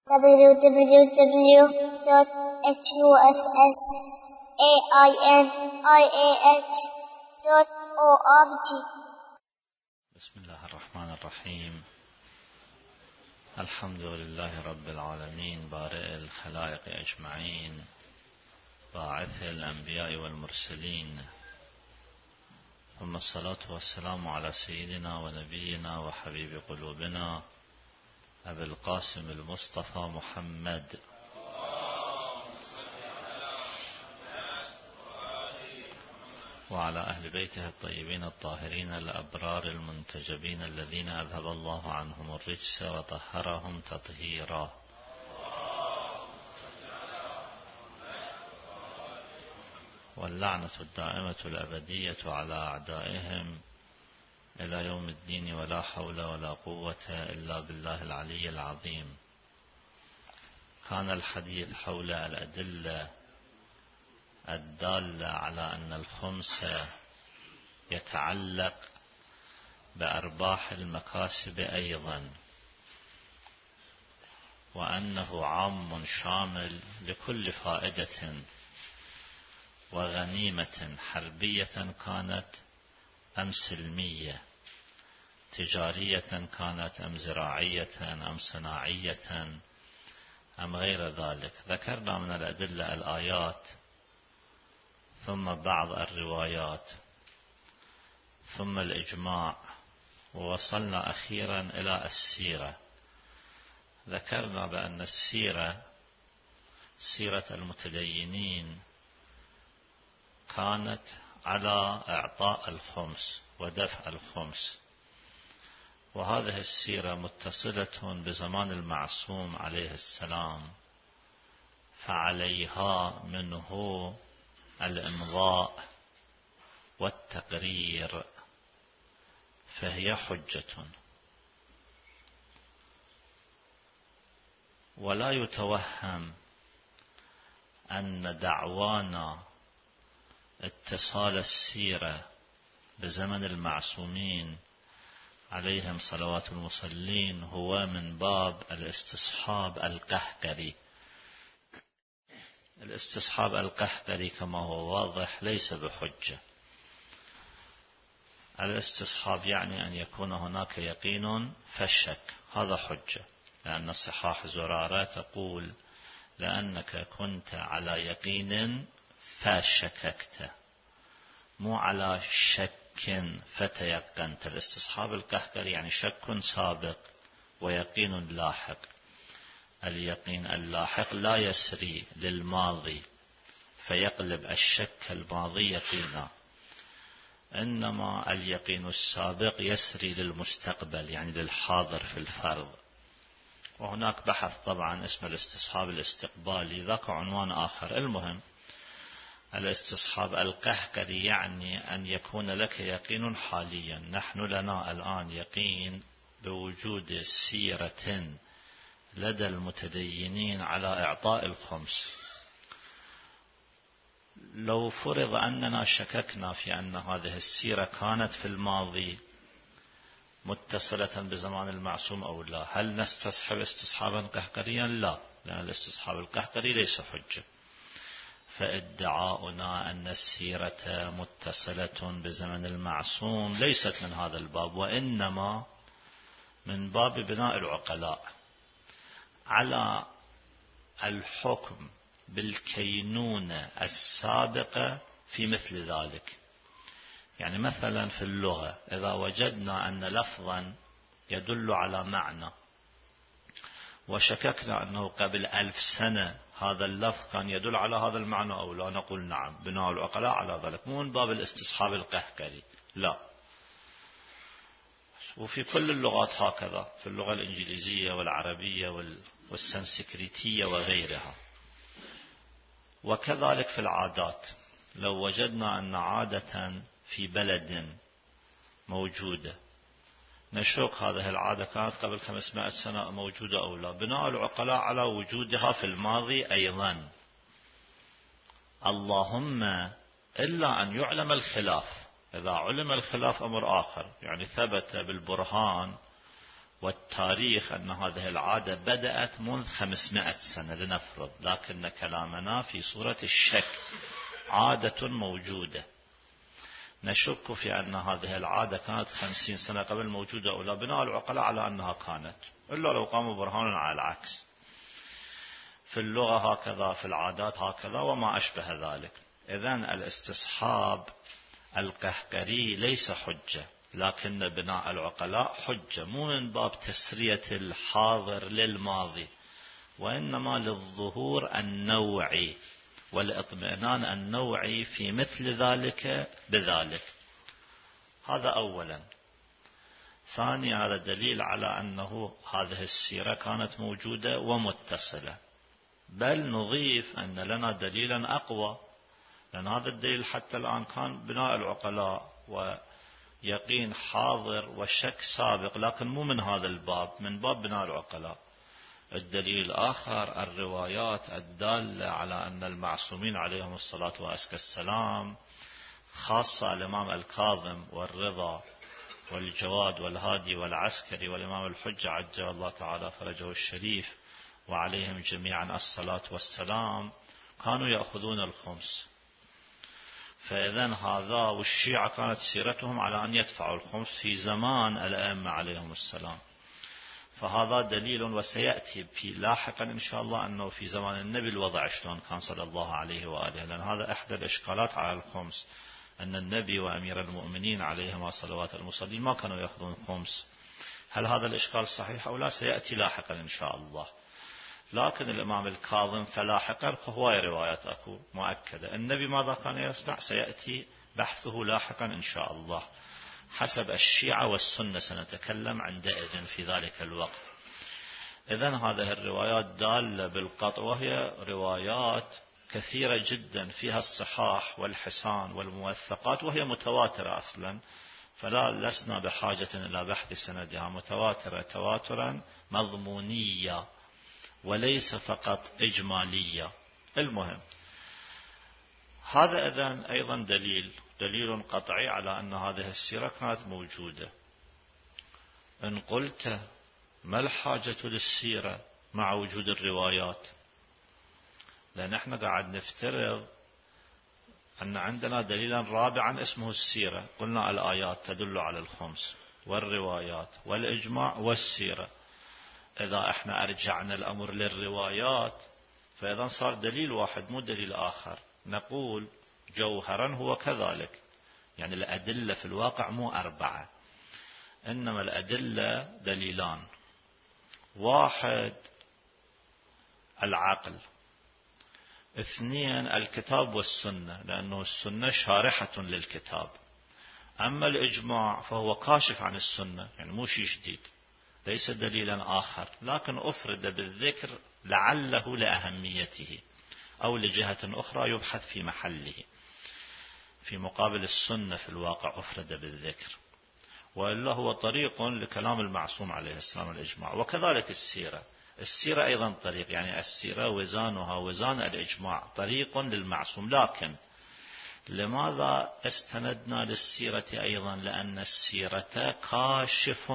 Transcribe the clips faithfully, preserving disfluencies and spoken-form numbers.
w w w dot huss ainih dot org. بسم الله الرحمن الرحيم. الحمد لله رب العالمين بارئ الخلائق أجمعين باعث الأنبياء والمرسلين، ثم الصلاة والسلام على سيدنا ونبينا وحبيب قلوبنا أبي القاسم المصطفى محمد وعلى أهل بيته الطيبين الطاهرين الأبرار المنتجبين الذين أذهب الله عنهم الرجس وطهرهم تطهيرا. واللعنة الدائمة الأبدية على أعدائهم إلى يوم الدين، ولا حول ولا قوة إلا بالله العلي العظيم. كان الحديث حول الأدلة الدالة على أن الخمس يتعلق بأرباح المكاسب أيضا، وأنه عام شامل لكل فائدة وغنيمة حربية كانت أم سلمية، تجارية كانت أم زراعية أم صناعية أم غير ذلك. ذكرنا من الأدلة الآيات، ثم بعض الروايات، ثم الإجماع، ووصلنا أخيرا إلى السيرة. ذكرنا بأن السيرة سيرة المتدينين كانت على إعطاء الخمس ودفع الخمس، وهذه السيرة متصلة بزمان المعصوم عليه السلام، فعليها منه الإمضاء والتقرير، فهي حجة. ولا يتوهم أن دعوانا اتصال السيرة بزمن المعصومين عليهم صلوات المصلين هو من باب الاستصحاب القهقري. الاستصحاب القهقري كما هو واضح ليس بحجة. الاستصحاب يعني أن يكون هناك يقين فالشك، هذا حجة، لأن صحاح زرارة تقول لأنك كنت على يقين فشككت، مو على شك فتيقنت. الاستصحاب القهقري يعني شك سابق ويقين لاحق. اليقين اللاحق لا يسري للماضي فيقلب الشك الماضي يقينا، إنما اليقين السابق يسري للمستقبل، يعني للحاضر في الفرض. وهناك بحث طبعا اسمه الاستصحاب الاستقبالي، ذاك عنوان آخر. المهم الاستصحاب القهقري يعني أن يكون لك يقين حاليا. نحن لنا الآن يقين بوجود سيرة لدى المتدينين على إعطاء الخمس. لو فرض أننا شككنا في أن هذه السيرة كانت في الماضي متصلة بزمان المعصوم أو لا، هل نستصحب استصحابا قهقريا؟ لا، لأن الاستصحاب القهقري ليس حجة. فادعاؤنا أن السيرة متصلة بزمن المعصوم ليست من هذا الباب، وإنما من باب بناء العقلاء على الحكم بالكينونة السابقة في مثل ذلك. يعني مثلا في اللغة إذا وجدنا أن لفظا يدل على معنى وشككنا أنه قبل ألف سنة هذا اللفظ كان يدل على هذا المعنى أو لا، نقول نعم، بناء العقلاء على ذلك، مو من باب الاستصحاب القهقري، لا. وفي كل اللغات هكذا، في اللغة الإنجليزية والعربية والسنسكريتية وغيرها. وكذلك في العادات، لو وجدنا أن عادة في بلد موجودة نشك هذه العادة كانت قبل خمسمائة سنة موجودة أو لا، بناء العقلاء على وجودها في الماضي أيضا، اللهم إلا أن يعلم الخلاف. إذا علم الخلاف أمر آخر، يعني ثبت بالبرهان والتاريخ أن هذه العادة بدأت منذ خمسمائة سنة لنفرض، لكن كلامنا في صورة الشك، عادة موجودة، نشك في أن هذه العادة كانت خمسين سنة قبل موجودة أو لا، بناء العقلاء على أنها كانت، إلا لو قاموا برهان على العكس. في اللغة هكذا، في العادات هكذا، وما أشبه ذلك. إذن الاستصحاب القهقري ليس حجة، لكن بناء العقلاء حجة، مو من باب تسرية الحاضر للماضي، وإنما للظهور النوعي والاطمئنان النوعي في مثل ذلك بذلك. هذا أولا. ثانيا، هذا دليل على أنه هذه السيرة كانت موجودة ومتصلة، بل نضيف أن لنا دليلا أقوى، لأن هذا الدليل حتى الآن كان بناء العقلاء ويقين حاضر وشك سابق، لكن مو من هذا الباب، من باب بناء العقلاء. الدليل الآخر الروايات الدالة على أن المعصومين عليهم الصلاة والسلام، خاصة الإمام الكاظم والرضا والجواد والهادي والعسكري والإمام الحجة عجل الله تعالى فرجه الشريف، وعليهم جميعا الصلاة والسلام، كانوا يأخذون الخمس. فإذن هذا، والشيعة كانت سيرتهم على أن يدفعوا الخمس في زمان الأئمة عليهم السلام. فهذا دليل، وسيأتي في لاحقا إن شاء الله أنه في زمان النبي الوضع شلون كان صلى الله عليه وآله، لأن هذا إحدى الإشكالات على الخمس، أن النبي وأمير المؤمنين عليهما صلوات المصلين ما كانوا يأخذون خمس. هل هذا الإشكال صحيح أو لا؟ سيأتي لاحقا إن شاء الله. لكن الإمام الكاظم فلاحقا فهواية روايات أكو مؤكدة. النبي ماذا كان يصنع سيأتي بحثه لاحقا إن شاء الله، حسب الشيعة والسنة سنتكلم عندئذ في ذلك الوقت. إذن هذه الروايات دالة بالقطع، وهي روايات كثيرة جدا فيها الصحاح والحسان والموثقات، وهي متواترة أصلا، فلا لسنا بحاجة إلى بحث سندها، متواترة تواترا مضمونية وليس فقط إجمالية. المهم، هذا إذن أيضا دليل دليل قطعي على أن هذه السيرة كانت موجودة. إن قلت ما الحاجة للسيرة مع وجود الروايات؟ لأن احنا قاعد نفترض أن عندنا دليلا رابعا اسمه السيرة، قلنا الآيات تدل على الخمس والروايات والإجماع والسيرة. إذا احنا أرجعنا الأمر للروايات فإذا صار دليل واحد مو دليل آخر. نقول جوهرا هو كذلك، يعني الأدلة في الواقع مو أربعة، إنما الأدلة دليلان: واحد العقل، اثنين الكتاب والسنة، لأنه السنة شارحة للكتاب، أما الإجماع فهو كاشف عن السنة، يعني مو شيء جديد، ليس دليلا آخر، لكن أفرد بالذكر لعله لأهميته أو لجهة أخرى يبحث في محله، في مقابل السنة في الواقع أفرد بالذكر، وإلا هو طريق لكلام المعصوم عليه السلام الإجماع. وكذلك السيرة، السيرة أيضا طريق، يعني السيرة وزانها وزان الإجماع، طريق للمعصوم. لكن لماذا استندنا للسيرة أيضا؟ لأن السيرة كاشف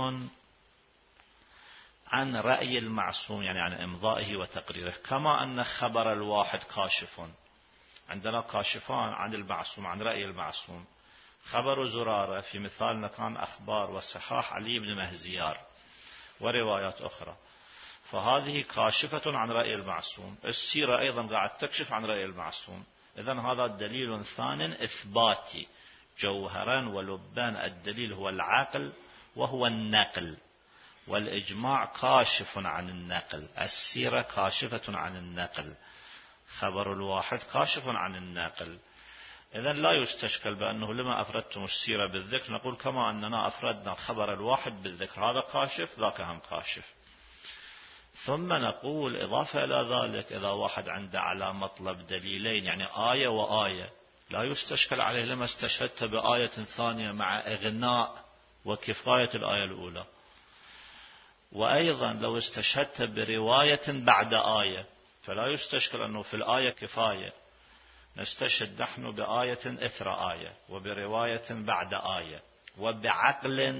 عن رأي المعصوم، يعني عن إمضائه وتقريره، كما أن خبر الواحد كاشف. عندنا كاشفان عن المعصوم، عن رأي المعصوم. خبر زرارة في مثالنا كان أخبار وصحاح علي بن مهزيار وروايات أخرى، فهذه كاشفة عن رأي المعصوم. السيرة أيضا قاعد تكشف عن رأي المعصوم. إذن هذا دليل ثان إثباتي جوهرا ولبان. الدليل هو العقل وهو النقل، والإجماع كاشف عن النقل، السيرة كاشفة عن النقل، خبر الواحد كاشف عن النقل. إذن لا يستشكل بأنه لما أفردتم السيرة بالذكر، نقول كما أننا أفردنا خبر الواحد بالذكر، هذا كاشف ذاك هم كاشف. ثم نقول إضافة إلى ذلك، إذا واحد عنده على مطلب دليلين، يعني آية وآية، لا يستشكل عليه لما استشهدت بآية ثانية مع إغناء وكفاية الآية الأولى. وأيضا لو استشهدت برواية بعد آية فلا يستشكل أنه في الآية كفاية، نستشهد نحن بآية إثر آية وبرواية بعد آية وبعقل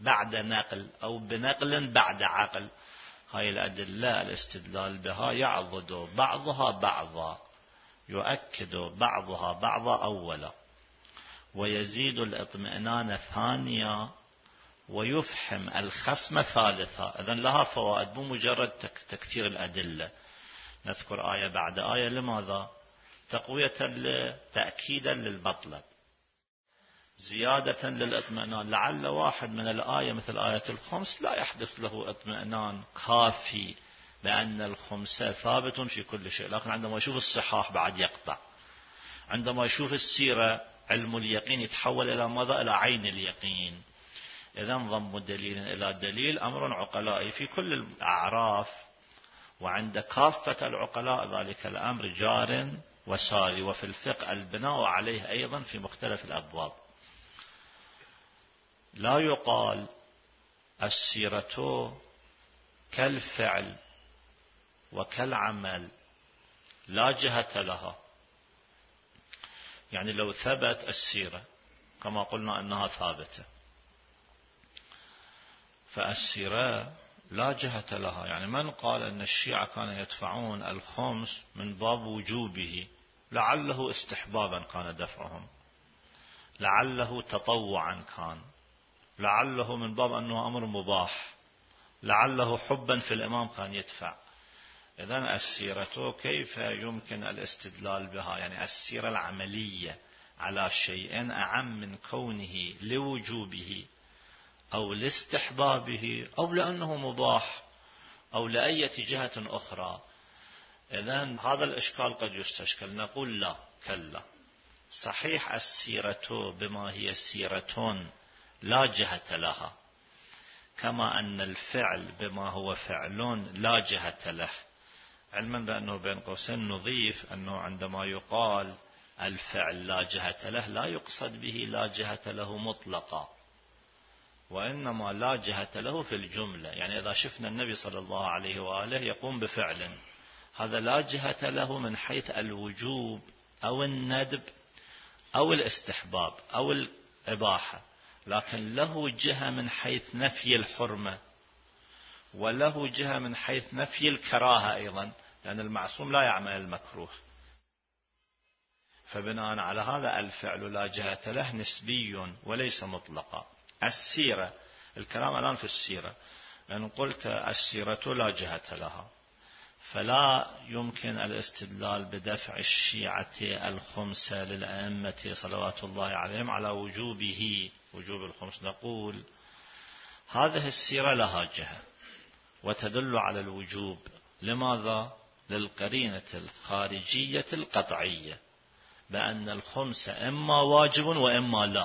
بعد نقل أو بنقل بعد عقل. هاي الأدلة الاستدلال بها يعضد بعضها بعضا، يؤكد بعضها بعضا أولا، ويزيد الاطمئنان ثانيا، ويفحم الخصم ثالثا. إذن لها فوائد، مو مجرد تكثير الأدلة. نذكر آية بعد آية. لماذا؟ تقوية تأكيدا للمطلب، زيادة للاطمئنان. لعل واحد من الآية مثل آية الخمس لا يحدث له اطمئنان كافي بأن الخمس ثابت في كل شيء، لكن عندما يشوف الصحاح بعد يقطع، عندما يشوف السيرة علم اليقين يتحول إلى ماذا؟ إلى عين اليقين. إذن ضم دليل إلى دليل أمر عقلائي في كل الأعراف، وعند كافة العقلاء ذلك الأمر جار وساري، وفي الفقه البناء عليه أيضا في مختلف الأبواب. لا يقال السيرة كالفعل وكالعمل لا جهة لها. يعني لو ثبت السيرة كما قلنا أنها ثابتة، فالسيرة لا جهة لها. يعني من قال أن الشيعة كانوا يدفعون الخمس من باب وجوبه، لعله استحبابا كان دفعهم، لعله تطوعا كان، لعله من باب أنه أمر مباح، لعله حبا في الإمام كان يدفع. إذن السيرة كيف يمكن الاستدلال بها؟ يعني السيرة العملية على شيء أعم من كونه لوجوبه أو لاستحبابه أو لأنه مباح أو لأية جهة أخرى. إذن هذا الإشكال قد يستشكل. نقول لا، كلا، صحيح السيرة بما هي سيرة لا جهة لها، كما أن الفعل بما هو فعل لا جهة له. علما بأنه بين قوسين نضيف أنه عندما يقال الفعل لا جهة له لا يقصد به لا جهة له مطلقا، وإنما لا جهة له في الجملة. يعني إذا شفنا النبي صلى الله عليه وآله يقوم بفعل، هذا لا جهة له من حيث الوجوب أو الندب أو الاستحباب أو الإباحة، لكن له جهة من حيث نفي الحرمة، وله جهة من حيث نفي الكراهة أيضا، لأن المعصوم لا يعمل المكروه. فبناء على هذا الفعل لا جهة له نسبي وليس مطلقا. السيرة، الكلام الآن في السيرة، لأن قلت السيرة لا جهة لها، فلا يمكن الاستدلال بدفع الشيعة الخمسة للأئمة صلوات الله عليهم على وجوبه، وجوب الخمس. نقول هذه السيرة لها جهة وتدل على الوجوب. لماذا؟ للقرينة الخارجية القطعية بأن الخمس إما واجب وإما لا،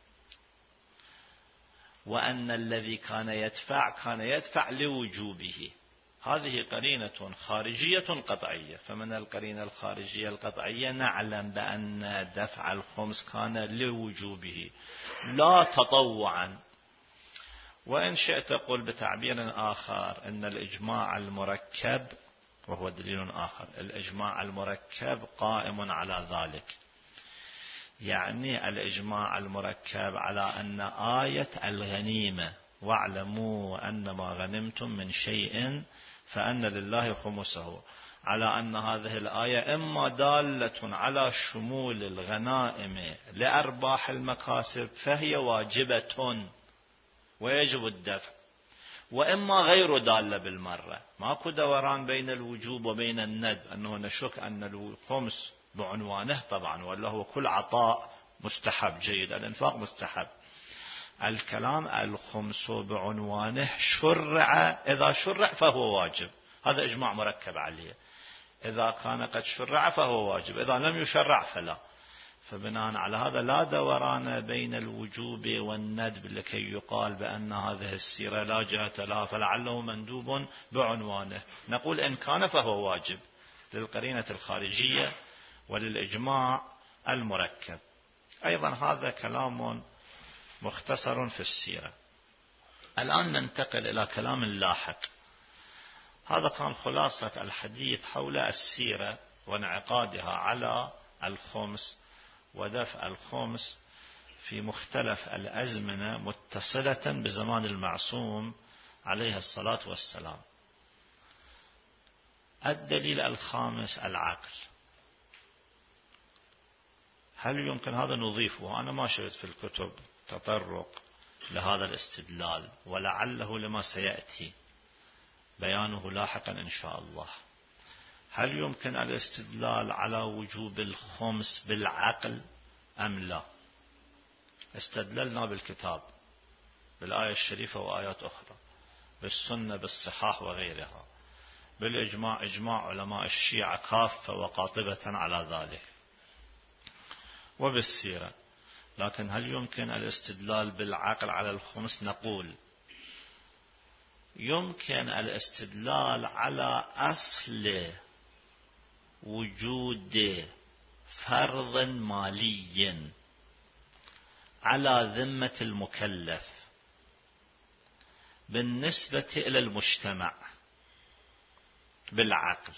وأن الذي كان يدفع كان يدفع لوجوبه. هذه قرينة خارجية قطعية. فمن القرينة الخارجية القطعية نعلم بأن دفع الخمس كان لوجوبه لا تطوعا. وإن شئت قل بتعبير آخر أن الإجماع المركب، وهو دليل آخر، الإجماع المركب قائم على ذلك. يعني الإجماع المركب على أن آية الغنيمة واعلموا أن ما غنمتم من شيء فأن لله خمسه، على أن هذه الآية إما دالة على شمول الغنائم لأرباح المكاسب فهي واجبة ويجب الدفع، وإما غير دالة بالمرة. ماكو دوران بين الوجوب وبين الندب، أنه نشك أن الخمس بعنوانه طبعا، ولا هو كل عطاء مستحب جيد، الإنفاق مستحب. الكلام الخمس بعنوانه شرع، إذا شرع فهو واجب، هذا إجماع مركب عليه. إذا كان قد شرع فهو واجب، إذا لم يشرع فلا. فبناء على هذا لا دوران بين الوجوب والندب لكي يقال بأن هذه السيرة لا جهة لها فلعله مندوب بعنوانه. نقول إن كان فهو واجب للقرينة الخارجية وللإجماع المركب. أيضا هذا كلام مختصر في السيرة. الآن ننتقل إلى كلام لاحق. هذا كان خلاصة الحديث حول السيرة وانعقادها على الخمس ودفع الخمس في مختلف الأزمنة متصلة بزمان المعصوم عليه الصلاة والسلام. الدليل الخامس العقل. هل يمكن هذا نضيفه؟ أنا ما شفت في الكتب تطرق لهذا الاستدلال، ولعله لما سيأتي بيانه لاحقا إن شاء الله. هل يمكن الاستدلال على وجوب الخمس بالعقل أم لا؟ استدللنا بالكتاب، بالآية الشريفة وآيات أخرى، بالسنة، بالصحاح وغيرها، بالإجماع، إجماع علماء الشيعة كافة وقاطبة على ذلك، وبالسيرة. لكن هل يمكن الاستدلال بالعقل على الخمس؟ نقول يمكن الاستدلال على أصل وجود فرض مالي على ذمة المكلف بالنسبة إلى المجتمع بالعقل.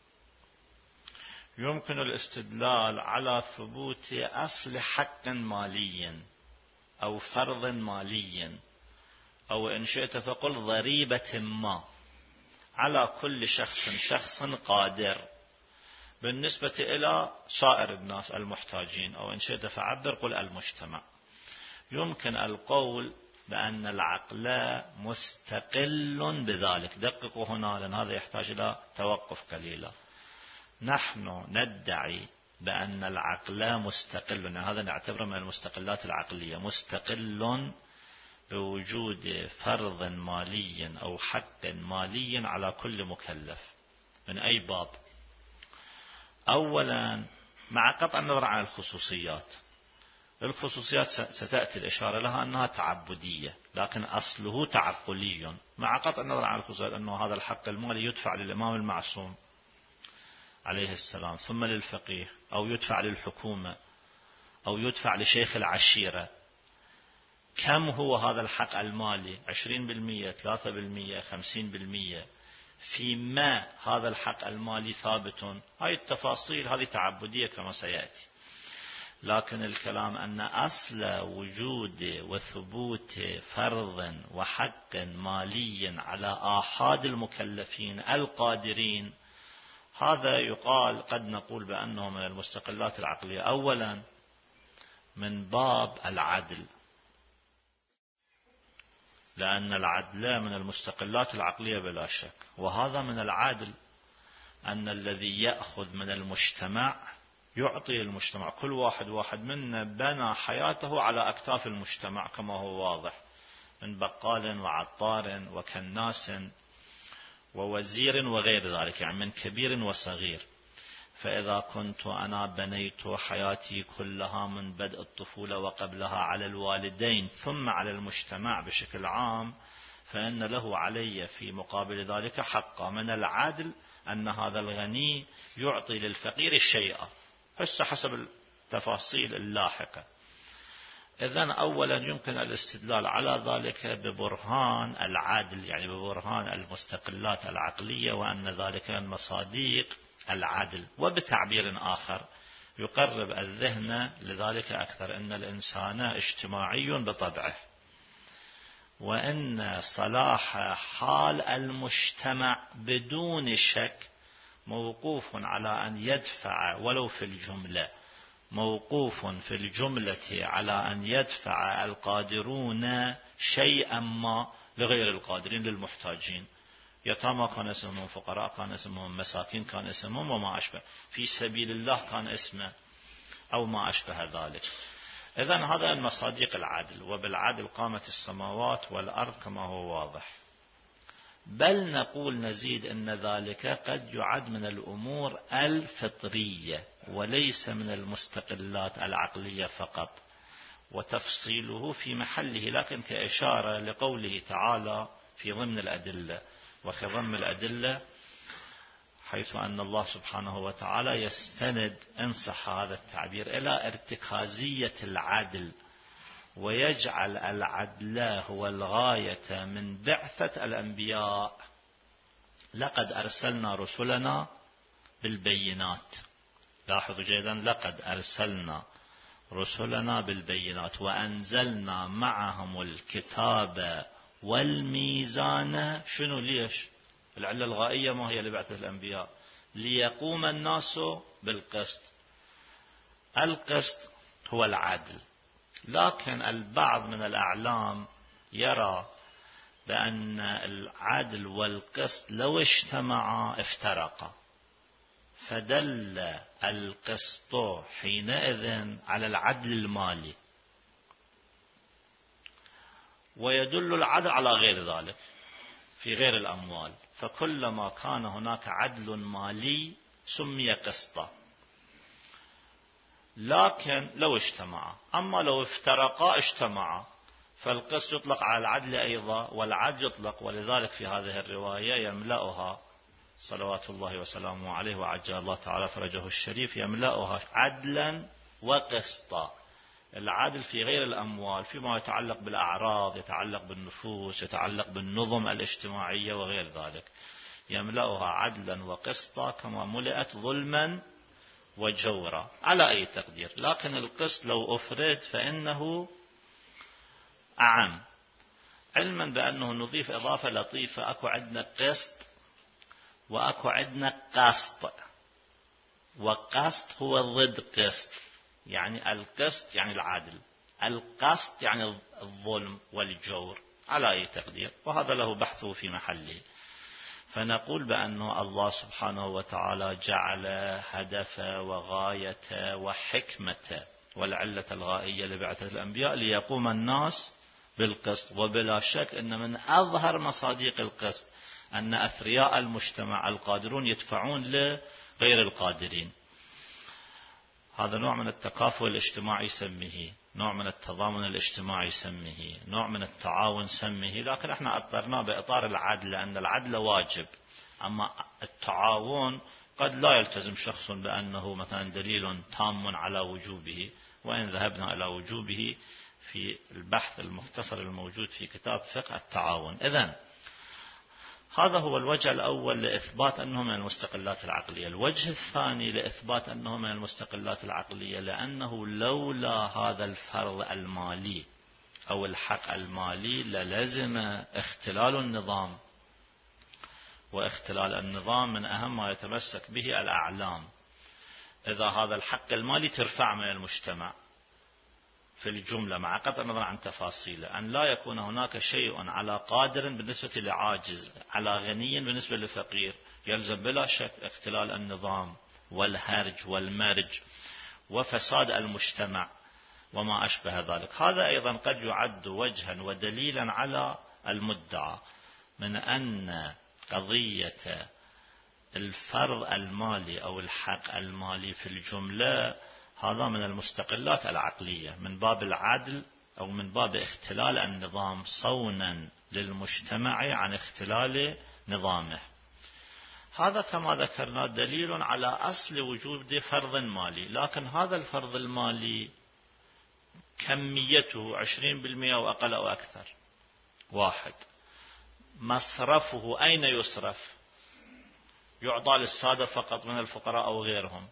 يمكن الاستدلال على ثبوت أصل حق مالي أو فرض مالي أو إن شئت فقل ضريبة ما على كل شخص شخص قادر بالنسبة إلى سائر الناس المحتاجين، أو إن شئت فعبر قل المجتمع. يمكن القول بأن العقل مستقل بذلك. دققوا هنا لأن هذا يحتاج إلى توقف قليلا. نحن ندعي بأن العقل مستقل، يعني هذا نعتبره من المستقلات العقلية، مستقل بوجود فرض مالي أو حق مالي على كل مكلف. من أي باب؟ أولا مع قطع النظر عن الخصوصيات. الخصوصيات ستأتي الإشارة لها أنها تعبدية، لكن أصله تعقلي، مع قطع النظر عن الخصوصيات أنه هذا الحق المالي يدفع للإمام المعصوم عليه السلام، ثم للفقيه، أو يدفع للحكومة، أو يدفع لشيخ العشيرة. كم هو هذا الحق المالي؟ عشرين بالمئة، ثلاثة بالمئة، خمسين بالمئة؟ فيما هذا الحق المالي ثابت. هاي التفاصيل هذه تعبدية كما سيأتي. لكن الكلام أن أصل وجود وثبوت فرض وحق مالي على آحاد المكلفين القادرين، هذا يقال قد نقول بأنه من المستقلات العقلية. أولا من باب العدل، لأن العدل من المستقلات العقلية بلا شك، وهذا من العدل أن الذي يأخذ من المجتمع يعطي المجتمع. كل واحد واحد منا بنى حياته على أكتاف المجتمع كما هو واضح، من بقال وعطار وكناس ووزير وغير ذلك، يعني من كبير وصغير. فإذا كنت أنا بنيت حياتي كلها من بدء الطفولة وقبلها على الوالدين ثم على المجتمع بشكل عام، فإن له علي في مقابل ذلك حقا. من العدل أن هذا الغني يعطي للفقير الشيء، هسه حسب التفاصيل اللاحقة. إذن أولا يمكن الاستدلال على ذلك ببرهان العدل، يعني ببرهان المستقلات العقلية، وأن ذلك من مصاديق العدل. وبتعبير آخر يقرب الذهن لذلك أكثر، أن الإنسان اجتماعي بطبعه، وأن صلاح حال المجتمع بدون شك موقوف على أن يدفع ولو في الجملة، موقوف في الجملة على أن يدفع القادرون شيئا ما لغير القادرين، للمحتاجين. يتامى كان اسمهم، فقراء كان اسمهم، مساكين كان اسمهم، وما أشبه، في سبيل الله كان اسمه، أو ما أشبه ذلك. إذن هذا من مصادق العدل، وبالعدل قامت السماوات والأرض كما هو واضح. بل نقول نزيد أن ذلك قد يعد من الأمور الفطرية وليس من المستقلات العقلية فقط، وتفصيله في محله، لكن كإشارة لقوله تعالى في ضمن الأدلة. وفي ضمن الأدلة حيث أن الله سبحانه وتعالى يستند، إن صح هذا التعبير، إلى ارتكازية العدل، ويجعل العدل هو الغاية من بعثة الأنبياء. لقد أرسلنا رسلنا بالبينات، لاحظوا جيدا، لقد أرسلنا رسلنا بالبينات وأنزلنا معهم الكتاب والميزان. شنو ليش؟ العلة الغائية ما هي لبعثة الأنبياء؟ ليقوم الناس بالقسط. القسط هو العدل، لكن البعض من الأعلام يرى بأن العدل والقسط لو اجتمعا افترقا، فدل القسط حينئذ على العدل المالي، ويدل العدل على غير ذلك في غير الأموال، فكلما كان هناك عدل مالي سمي قسطا. لكن لو اجتمعا، أما لو افترقا اجتمعا، فالقسط يطلق على العدل أيضا والعدل يطلق. ولذلك في هذه الرواية يملأها صلوات الله وسلامه عليه وعجل الله تعالى فرجه الشريف، يملأها عدلا وقسطا. العدل في غير الأموال فيما يتعلق بالأعراض، يتعلق بالنفوس، يتعلق بالنظم الاجتماعية وغير ذلك، يملأها عدلا وقسطا كما ملئت ظلما وجورا على أي تقدير. لكن القسط لو أفرد فإنه أعم، علما بأنه نضيف إضافة لطيفة. أكو عندنا قسط وأكو عندنا قسط، وقسط هو ضد قسط، يعني القسط يعني العدل، القسط يعني الظلم والجور على أي تقدير، وهذا له بحثه في محله. فنقول بأن الله سبحانه وتعالى جعل هدف وغاية وحكمة والعلة الغائية لبعثة الأنبياء ليقوم الناس بالقسط. وبلا شك أن من أظهر مصادق القسط أن أثرياء المجتمع القادرون يدفعون لغير القادرين. هذا نوع من التكافؤ الاجتماعي سميه، نوع من التضامن الاجتماعي سميه، نوع من التعاون سميه، لكن احنا أطرناه بإطار العدل لأن العدل واجب. أما التعاون قد لا يلتزم شخص بأنه مثلا دليل تام على وجوبه، وإن ذهبنا إلى وجوبه في البحث المختصر الموجود في كتاب فقه التعاون. إذن هذا هو الوجه الأول لإثبات أنه من المستقلات العقلية. الوجه الثاني لإثبات أنه من المستقلات العقلية لأنه لولا هذا الفرض المالي أو الحق المالي للزم اختلال النظام، واختلال النظام من أهم ما يتمسك به الأعلام. إذا هذا الحق المالي ترفع من المجتمع في الجملة مع قطع النظر عن تفاصيله، أن لا يكون هناك شيء على قادر بالنسبة لعاجز، على غني بالنسبة لفقير، يلزم بلا شك اختلال النظام والهرج والمرج وفساد المجتمع وما أشبه ذلك. هذا أيضا قد يعد وجها ودليلا على المدعى من أن قضية الفرض المالي أو الحق المالي في الجملة هذا من المستقلات العقلية من باب العدل أو من باب اختلال النظام صونا للمجتمع عن اختلال نظامه. هذا كما ذكرنا دليل على أصل وجود فرض مالي، لكن هذا الفرض المالي كميته عشرين بالمئة أو أقل أو أكثر. واحد، مصرفه أين يصرف؟ يعطى للسادة فقط من الفقراء أو غيرهم؟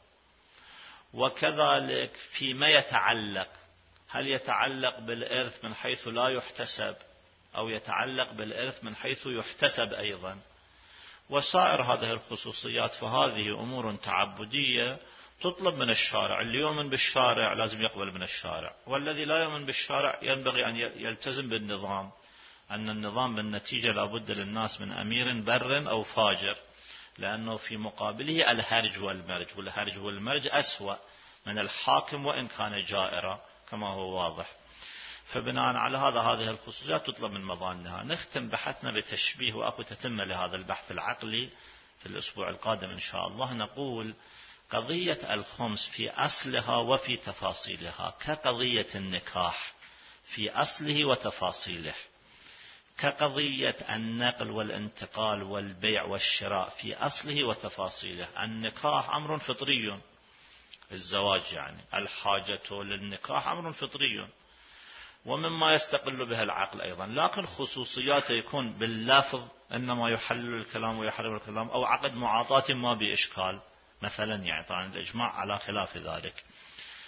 وكذلك فيما يتعلق، هل يتعلق بالإرث من حيث لا يحتسب أو يتعلق بالإرث من حيث يحتسب أيضا؟ وسائر هذه الخصوصيات، فهذه أمور تعبدية تطلب من الشارع. اللي يؤمن بالشارع لازم يقبل من الشارع، والذي لا يؤمن بالشارع ينبغي أن يلتزم بالنظام، أن النظام بالنتيجة لابد للناس من أمير بر أو فاجر، لأنه في مقابله الهرج والمرج، والهرج والمرج أسوأ من الحاكم وإن كان جائرا كما هو واضح. فبناء على هذا هذه الخصوصيات تطلب من مظانها. نختم بحثنا بتشبيه وأكو تتمة لهذا البحث العقلي في الأسبوع القادم إن شاء الله. نقول قضية الخمس في أصلها وفي تفاصيلها كقضية النكاح في أصله وتفاصيله، كقضية النقل والانتقال والبيع والشراء في أصله وتفاصيله. النكاح أمر فطري، الزواج يعني الحاجة للنكاح أمر فطري ومما يستقل به العقل أيضا، لكن خصوصياته يكون باللفظ إنما يحلل الكلام ويحرم الكلام، أو عقد معاطاة ما بإشكال مثلا، يعني طبعا الإجماع على خلاف ذلك.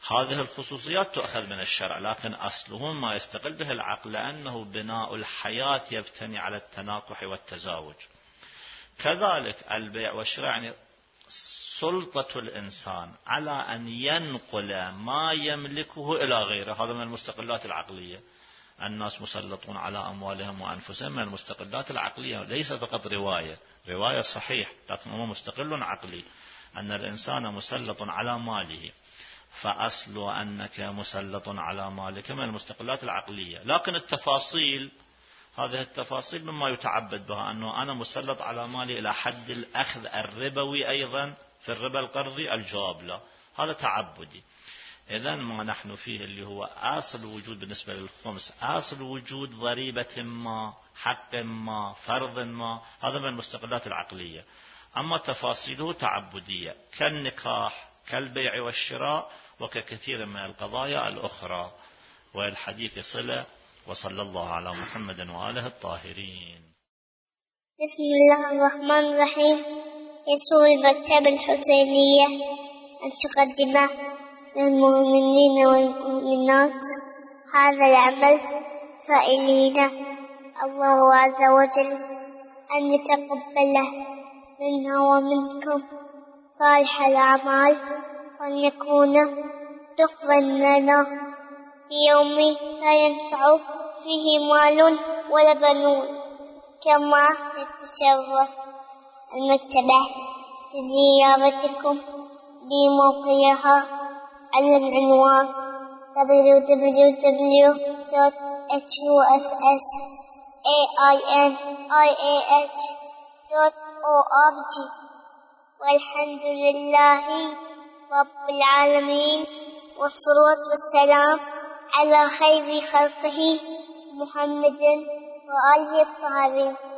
هذه الخصوصيات تؤخذ من الشرع، لكن أصله ما يستقل به العقل، لأنه بناء الحياة يبتني على التناكح والتزاوج. كذلك البيع والشراء يعني سلطة الإنسان على أن ينقل ما يملكه إلى غيره، هذا من المستقلات العقلية. الناس مسلطون على أموالهم وأنفسهم من المستقلات العقلية، ليس فقط رواية، رواية صحيح لكن هو مستقل عقلي، أن الإنسان مسلط على ماله، فأصل أنك مسلط على مالك من المستقلات العقلية. لكن التفاصيل، هذه التفاصيل مما يتعبد بها، أنه أنا مسلط على مالي إلى حد الأخذ الربوي أيضا في الربا القرضي، الجواب لا، هذا تعبدي. إذن ما نحن فيه اللي هو أصل وجود بالنسبة للخمس، أصل وجود ضريبة ما، حق ما، فرض ما، هذا من المستقلات العقلية. أما تفاصيله تعبدية كالنكاح كالبيع والشراء وككثير من القضايا الأخرى. والحديث صلة، وصلى الله على محمد وآله الطاهرين. بسم الله الرحمن الرحيم. يسر المكتبة الحسينية أن تقدم للمؤمنين والمؤمنات هذا العمل، سائلين الله عز وجل أن يتقبله منا ومنكم صالح الأعمال، وأن يكون دخلا لنا في يوم لا ينفع فيه مال ولا بنون. كما نتشرف المكتبة بزيارتكم بموقعها على العنوان دبليو دبليو دبليو دوت إتش يو إس إس إيه آي إن آي إيه إتش دوت أو آر جي. والحمد لله رب العالمين، والصلاة والسلام على خير خلقه محمد وآله الطاهرين.